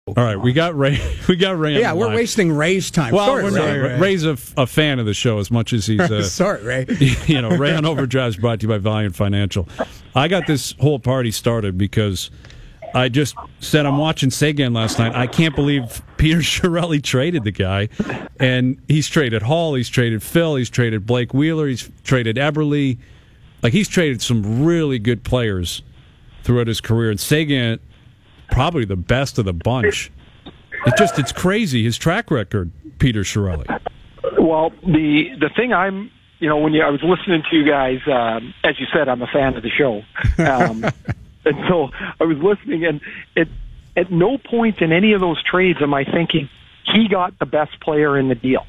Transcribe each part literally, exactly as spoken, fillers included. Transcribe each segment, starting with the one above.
All right, we got Ray. We got Ray. On yeah, the we're line. wasting Ray's time. Well, Sorry, we're Ray, not. Ray. Ray's a, a fan of the show as much as he's. Uh, Sorry, Ray. You know, Ray on Overdrive is brought to you by Valiant Financial. I got this whole party started because I just said I'm watching Seguin last night. I can't believe Peter Chiarelli traded the guy, and he's traded Hall, he's traded Phil, he's traded Blake Wheeler, he's traded Eberle. Like, he's traded some really good players throughout his career, and Seguin, probably the best of the bunch. It just, it's crazy, his track record, Peter Chiarelli. Well, the the thing I'm, you know, when you, I was listening to you guys, um, as you said, I'm a fan of the show. Um, and so I was listening, and it, at no point in any of those trades am I thinking he got the best player in the deal.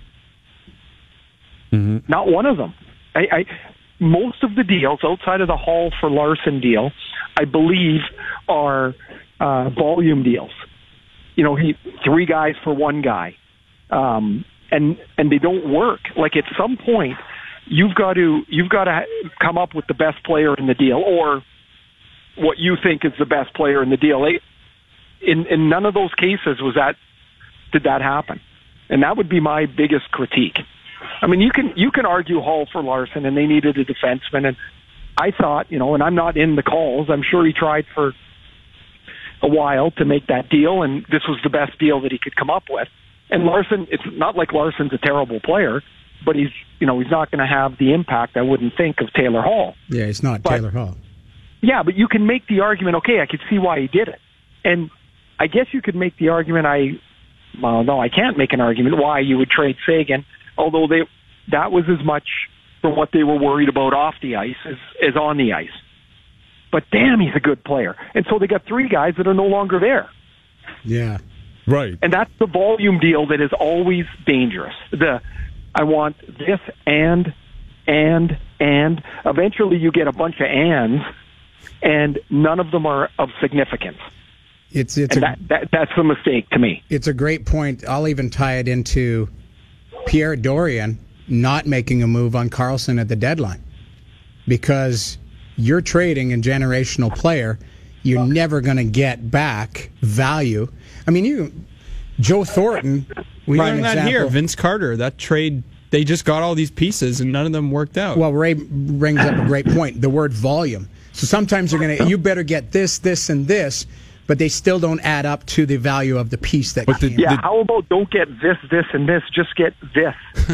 Mm-hmm. Not one of them. I, I most of the deals outside of the Hall for Larson deal, I believe, are uh, volume deals. You know, he three guys for one guy, um, and and they don't work. Like, at some point, you've got to you've got to come up with the best player in the deal, or what you think is the best player in the deal. In in none of those cases was that did that happen, and that would be my biggest critique. I mean, you can you can argue Hall for Larson, and they needed a defenseman, and I thought, you know, and I'm not in the calls. I'm sure he tried for a while to make that deal, and this was the best deal that he could come up with. And Larson, it's not like Larson's a terrible player, but he's, you know, he's not going to have the impact, I wouldn't think, of Taylor Hall. Yeah, it's not but, Taylor Hall. Yeah, but you can make the argument, okay, I could see why he did it. And I guess you could make the argument, I, well, no, I can't make an argument why you would trade Seguin, although they that was as much from what they were worried about off the ice as, as on the ice. But damn, he's a good player. And so they got three guys that are no longer there. Yeah. Right. And that's the volume deal that is always dangerous. The I want this and, and, and. Eventually you get a bunch of ands, and none of them are of significance. It's it's and a, that, that that's a mistake to me. It's a great point. I'll even tie it into Pierre Dorion not making a move on Karlsson at the deadline, because you're trading a generational player. You're never going to get back value. I mean, you, Joe Thornton. We Ryan, that here, Vince Carter. That trade, they just got all these pieces, and none of them worked out. Well, Ray brings up a great point. The word volume. So sometimes you're going to, you better get this, this, and this, but they still don't add up to the value of the piece that. But the, yeah, the, how about don't get this, this, and this? Just get this.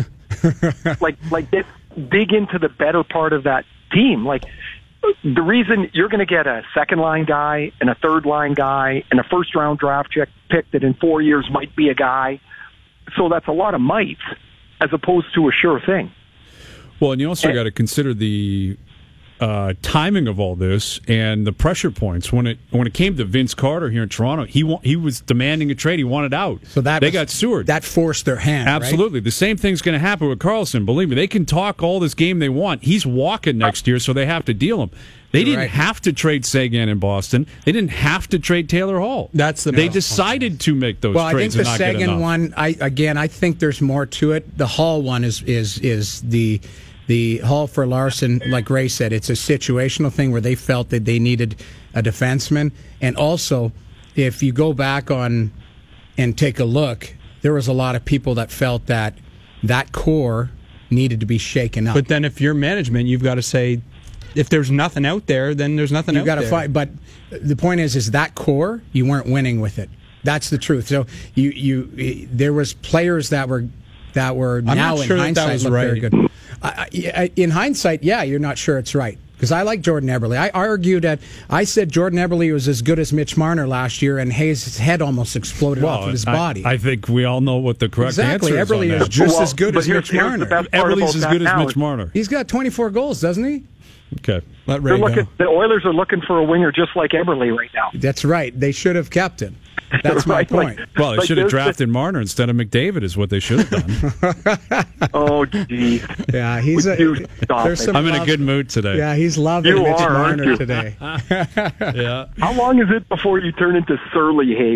like, like get, dig into the better part of that team. Like, the reason you're going to get a second line guy and a third line guy and a first round draft pick that in four years might be a guy. So that's a lot of might as opposed to a sure thing. Well, and you also got to consider the uh, timing of all this and the pressure points. When it when it came to Vince Carter here in Toronto, he wa- he was demanding a trade. He wanted out. So that they was, got sewered. That forced their hand. Absolutely. Right? The same thing's going to happen with Karlsson. Believe me, they can talk all this game they want. He's walking next year, so they have to deal him. They didn't right. have to trade Seguin in Boston. They didn't have to trade Taylor Hall. That's the they decided to make those well, trades. I think and the not get Seguin enough. one, I again, I think there's more to it. The Hall one is is is the the Hall for Larson. Like Ray said, it's a situational thing where they felt that they needed a defenseman, and also if you go back on and take a look, there was a lot of people that felt that that core needed to be shaken up. But then, if you're management, you've got to say, if there's nothing out there, then there's nothing You've out got to there. fight. But the point is, is that core, you weren't winning with it. That's the truth. So you, you, there was players that were, that were I'm now not in sure that hindsight that was look right. very good. I, I, in hindsight, yeah, you're not sure it's right. Because I like Jordan Eberle. I argued that I said Jordan Eberle was as good as Mitch Marner last year, and Hayes' head almost exploded well, off of his I, body. I think we all know what the correct exactly. answer is. Eberle on is that. just Well, as good but as here's- Mitch here's the Marner. best part Eberle's about as that good as now Mitch is- Marner. He's got twenty-four goals, doesn't he? Okay. Let They're Ray looking, go. the Oilers are looking for a winger just like Eberle right now. That's right. They should have kept him. That's my Right, point. like- Well, they like should have there's drafted Marner instead of McDavid, is what they should have done. Oh, geez. Yeah, he's a. Would you stop There's it? some I'm in a love- good mood today. Yeah, he's loving You Mitch are, aren't Marner you? today. Yeah. How long is it before you turn into Surly Hayes?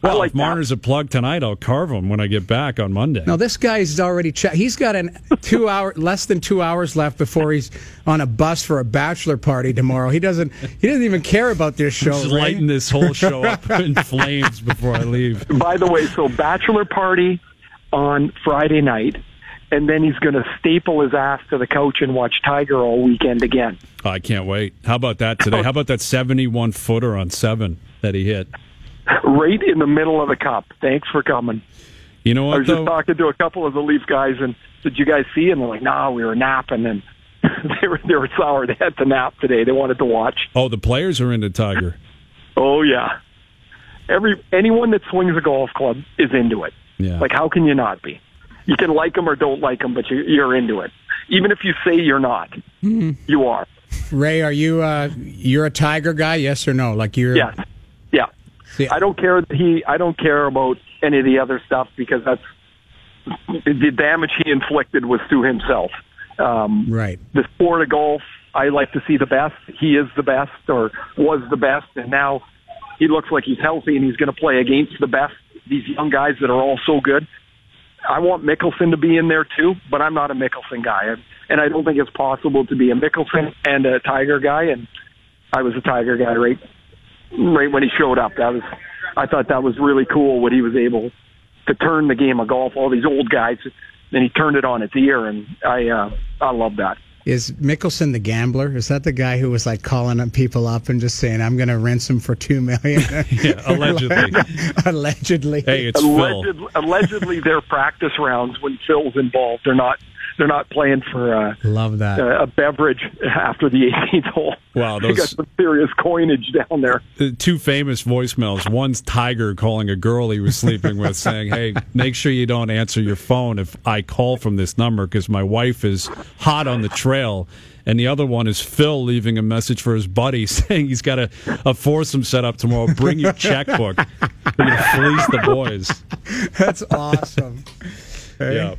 Well, like if Marner's a plug tonight, I'll carve him when I get back on Monday. No, this guy's already checked. He's got an two hour, less than two hours left before he's on a bus for a bachelor party tomorrow. He doesn't. He doesn't even care about this show. Just right? lighting this whole show up in flames before I leave. By the way, so bachelor party on Friday night, and then he's going to staple his ass to the couch and watch Tiger all weekend again. Oh, I can't wait. How about that today? How about that seventy-one footer on seven that he hit? Right in the middle of the cup. Thanks for coming. You know what, I was though? just talking to a couple of the Leaf guys, and did you guys see? And they're like, "Nah, we were napping." And they were they were sour. They had to nap today. They wanted to watch. Oh, the players are into Tiger. Oh yeah. Every anyone that swings a golf club is into it. Yeah. Like, how can you not be? You can like them or don't like them, but you, you're into it. Even if you say you're not, mm-hmm. you are. Ray, are you uh, you're a Tiger guy? Yes or no? Like you're. Yes. Yeah. See, I don't care. That he. I don't care about any of the other stuff because that's the damage he inflicted was to himself. Um, right. The sport of golf. I like to see the best. He is the best, or was the best, and now he looks like he's healthy and he's going to play against the best. These young guys that are all so good. I want Mickelson to be in there too, but I'm not a Mickelson guy, and I don't think it's possible to be a Mickelson and a Tiger guy. And I was a Tiger guy right, right when he showed up. That was, I thought that was really cool what he was able to turn the game of golf. All these old guys, and he turned it on its ear, and I, uh, I love that. Is Mickelson the gambler? Is that the guy who was like calling up people up and just saying, "I'm going to rinse him for two million"? Yeah, allegedly. Allegedly. Hey, it's Alleged, Phil. Allegedly, their practice rounds when Phil's involved, they're not they're not playing for uh, Love that. uh, a beverage after the eighteenth hole. Wow, they those- got some serious coinage down there. The two famous voicemails. One's Tiger calling a girl he was sleeping with saying, "Hey, make sure you don't answer your phone if I call from this number because my wife is hot on the trail." And the other one is Phil leaving a message for his buddy saying he's got a, a foursome set up tomorrow. Bring your checkbook. We're going to fleece the boys. That's awesome. Yeah.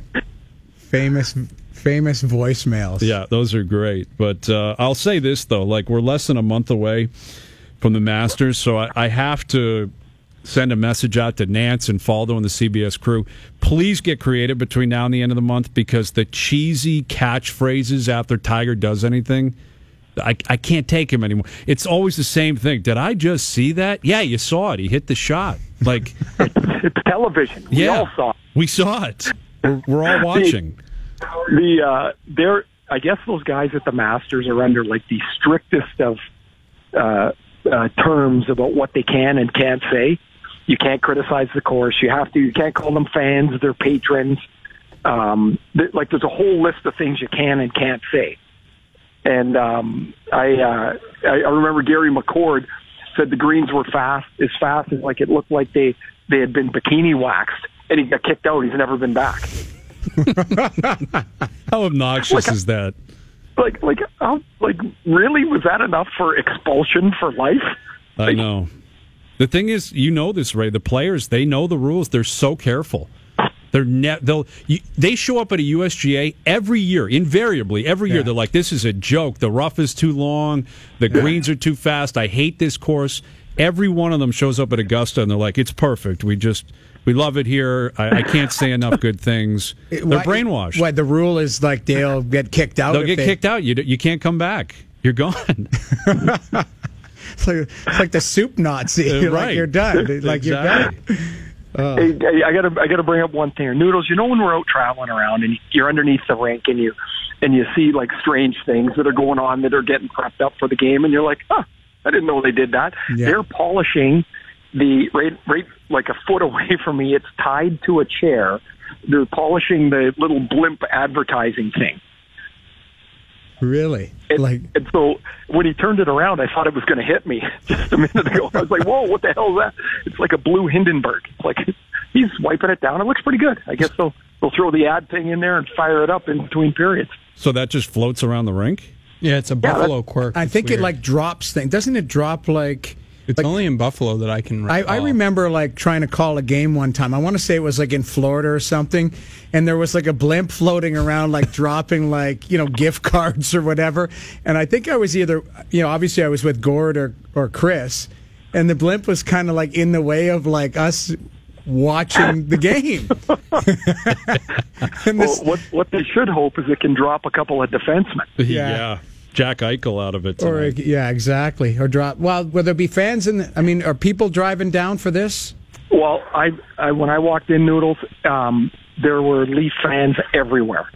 Famous, famous voicemails. Yeah, those are great. But uh, I'll say this, though. Like, we're less than a month away from the Masters, so I, I have to send a message out to Nance and Faldo and the C B S crew. Please get creative between now and the end of the month because the cheesy catchphrases after Tiger does anything, I, I can't take him anymore. It's always the same thing. Did I just see that? Yeah, you saw it. He hit the shot. Like, It's television. We yeah, all saw it. we saw it. We're, we're all watching. The uh, they're I guess those guys at the Masters are under like the strictest of uh, uh, terms about what they can and can't say. You can't criticize the course. You have to. You can't call them fans. They're patrons. Um, th- like there's a whole list of things you can and can't say. And um, I, uh, I I remember Gary McCord said the greens were fast, as fast as like it looked like they they had been bikini waxed, and he got kicked out. He's never been back. How obnoxious is that? Like like how, like really was that enough for expulsion for life? I Like, know. The thing is, you know this, Ray. The players, they know the rules. They're so careful. They're ne- they'll you, they show up at a U S G A every year, invariably every year. Yeah. They're like, "This is a joke. The rough is too long. The greens are too fast. I hate this course." Every one of them shows up at Augusta, and they're like, "It's perfect. We just we love it here. I, I can't say enough good things." They're Why- brainwashed. Why, the rule is like they'll get kicked out. They'll if get they- kicked out. You d- you can't come back. You're gone. It's like, it's like the soup Nazi. You're right. Like you're done. Like you're done. Exactly. Hey, hey, I gotta, I gotta bring up one thing. Noodles, you know when we're out traveling around and you're underneath the rink and you, and you see like strange things that are going on that are getting prepped up for the game, and you're like, huh, I didn't know they did that. Yeah. They're polishing the right, right, like a foot away from me. It's tied to a chair. They're polishing the little blimp advertising thing. Really? And, Like and so when he turned it around, I thought it was going to hit me just a minute ago. I was like, whoa, what the hell is that? It's like a blue Hindenburg. It's like he's wiping it down. It looks pretty good. I guess they'll, they'll throw the ad thing in there and fire it up in between periods. So that just floats around the rink? Yeah, it's a Buffalo quirk. I It's think weird. it like drops things. Doesn't it drop like? It's like- only in Buffalo that I can. I, I recall. remember like trying to call a game one time. I want to say it was like in Florida or something, and there was like a blimp floating around, like dropping like you know gift cards or whatever. And I think I was either you know obviously I was with Gord or or Chris, and the blimp was kind of like in the way of like us watching the game. And this, Well, what what they should hope is it can drop a couple of defensemen. Yeah. Yeah. Jack Eichel out of it or tonight. yeah, exactly. Or drop. Well, will there be fans in? The, I mean, are people driving down for this? Well, I, I when I walked in, Noodles, um, there were Leaf fans everywhere,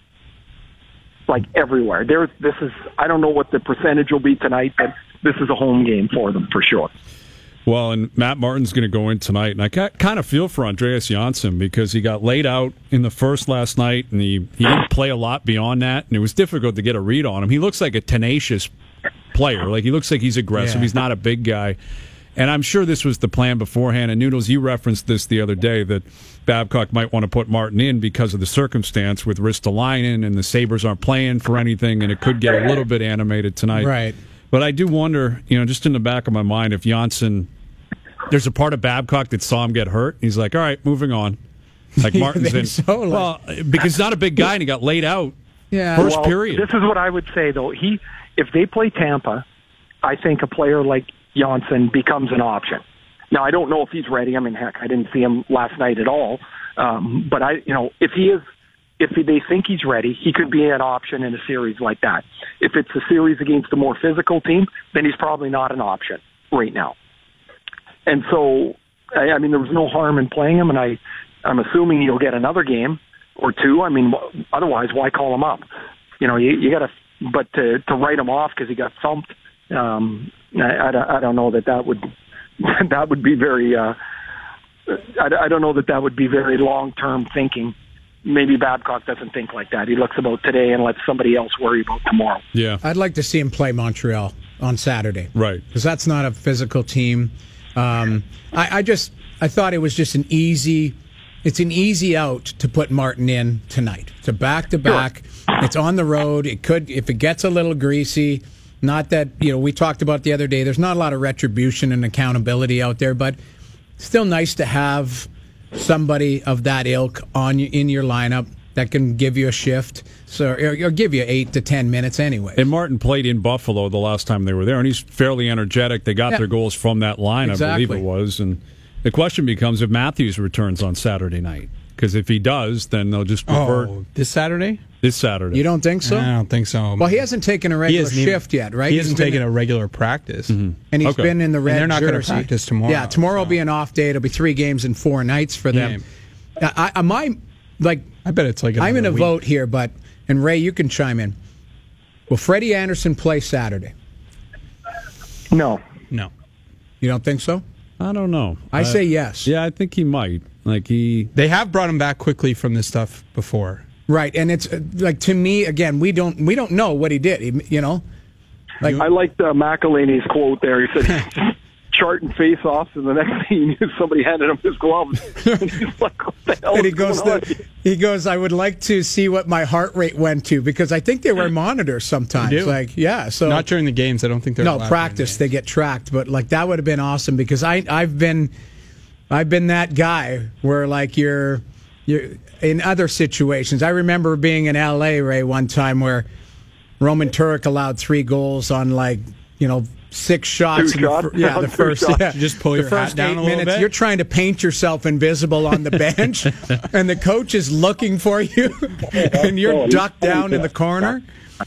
like everywhere. There, this is. I don't know what the percentage will be tonight, but this is a home game for them for sure. Well, and Matt Martin's going to go in tonight, and I kind of feel for Andreas Janssen because he got laid out in the first last night, and he, he didn't play a lot beyond that, and it was difficult to get a read on him. He looks like a tenacious player. Like, he looks like he's aggressive. Yeah. He's not a big guy. And I'm sure this was the plan beforehand. And, Noodles, you referenced this the other day, that Babcock might want to put Martin in because of the circumstance with Ristolainen, and the Sabres aren't playing for anything, and it could get a little bit animated tonight. Right. But I do wonder, you know, just in the back of my mind, if Janssen... There's a part of Babcock that saw him get hurt. He's like, all right, moving on. Like You Martin's think in. so? Like- Well, because he's not a big guy and he got laid out Yeah. first Well, period. This is what I would say, though. He, if they play Tampa, I think a player like Janssen becomes an option. Now, I don't know if he's ready. I mean, heck, I didn't see him last night at all. Um, but I, you know, if he is, if they think he's ready, he could be an option in a series like that. If it's a series against a more physical team, then he's probably not an option right now. And so, I, I mean, there was no harm in playing him, and I, I'm assuming he'll get another game or two. I mean, otherwise, why call him up? You know, you, you got to, but to to write him off because he got thumped, um, I, I, I don't know that that would that would be very. Uh, I, I don't know that that would be very long term thinking. Maybe Babcock doesn't think like that. He looks about today and lets somebody else worry about tomorrow. Yeah. I'd like to see him play Montreal on Saturday. Right. Because that's not a physical team. Um, I, I just I thought it was just an easy. It's an easy out to put Martin in tonight. It's a back to back. It's on the road. It could, if it gets a little greasy. Not that, you know, we talked about the other day. There's not a lot of retribution and accountability out there, but still nice to have somebody of that ilk on you, in your lineup that can give you a shift, so or, or give you eight to ten minutes anyway. And Martin played in Buffalo the last time they were there, and he's fairly energetic. They got Yeah. their goals from that line, Exactly. I believe it was. And the question becomes if Matthews returns on Saturday night. Because if he does, then they'll just revert Oh, this Saturday? this Saturday. You don't think so? I don't think so. Well, he hasn't taken a regular hasn't even- shift yet, right? He He's hasn't been taken in- a regular practice. and he's Okay. been in the red they're not gonna jersey. practice tomorrow, Yeah, tomorrow will so. be an off day. It'll be three games in four nights for them. I, I, my like, I bet it's like I'm in a another week. vote here, but and Ray, you can chime in. Will Freddie Anderson play Saturday? No. No. You don't think so? I don't know. I say yes. Yeah, I think he might. Like he. They have brought him back quickly from this stuff before. Right, and it's uh, like to me again. We don't we don't know what he did. He, you know, like I liked uh, McElhaney's quote there. He said, charting face-offs, and the next thing he knew, somebody handed him his gloves. And he's like, what the hell and he is goes going to, on? he goes. I would like to see what my heart rate went to because I think they wear monitors sometimes. They do. Like yeah, so Not during the games. I don't think they're allowed no during practice. the They games. get tracked, but like that would have been awesome because I I've been I've been that guy where like you're you're in other situations. I remember being in L A, Ray, one time where Roman Turek allowed three goals on like you know. Six shots. Two in the shots? fir- yeah, On the two first. shots. Yeah, You just pull the your hat first down eight a little minutes. bit? You're trying to paint yourself invisible on the bench, and the coach is looking for you, and you're ducked down in the corner.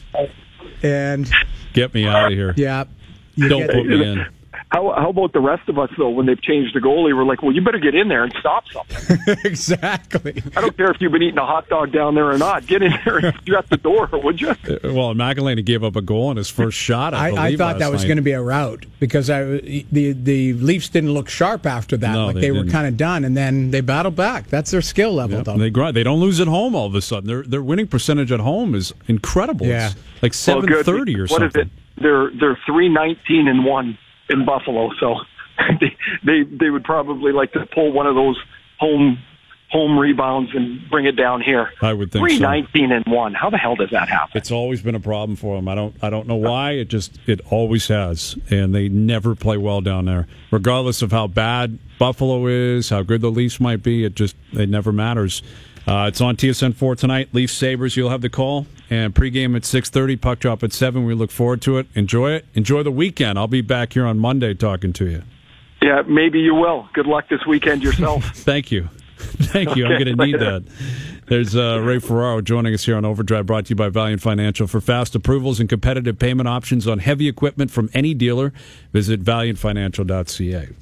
And Get me out of here. yeah, you Don't get- put me in. How, how about the rest of us, though, when they've changed the goalie? We're like, well, you better get in there and stop something. exactly. I don't care if you've been eating a hot dog down there or not. Get in there and shut the door, would you? Well, McElhaney gave up a goal on his first shot. I, I, I believe, thought that last was night. going to be a rout because I, the the Leafs didn't look sharp after that. No, like they they, were didn't. kind of done, and then they battled back. That's their skill level, Yep, though. They grind. They don't lose at home all of a sudden. Their their winning percentage at home is incredible. Yeah. It's like seven Well, good. thirty or What something. is it? They're they're three nineteen and one in Buffalo, so they they they would probably like to pull one of those home home rebounds and bring it down here. I would think three so. nineteen and one. How the hell does that happen? It's always been a problem for them. I don't I don't know why. It just it always has, and they never play well down there, regardless of how bad Buffalo is, how good the Leafs might be. It just it never matters. Uh, it's on T S N four tonight. Leafs Sabres. You'll have the call and pregame at six thirty. Puck drop at seven. We look forward to it. Enjoy it. Enjoy the weekend. I'll be back here on Monday talking to you. Yeah, maybe you will. Good luck this weekend yourself. Thank you. Thank you. Okay, I'm going to need later. that. There's uh, Ray Ferraro joining us here on Overdrive, brought to you by Valiant Financial. For fast approvals and competitive payment options on heavy equipment from any dealer, visit valiant financial dot c a.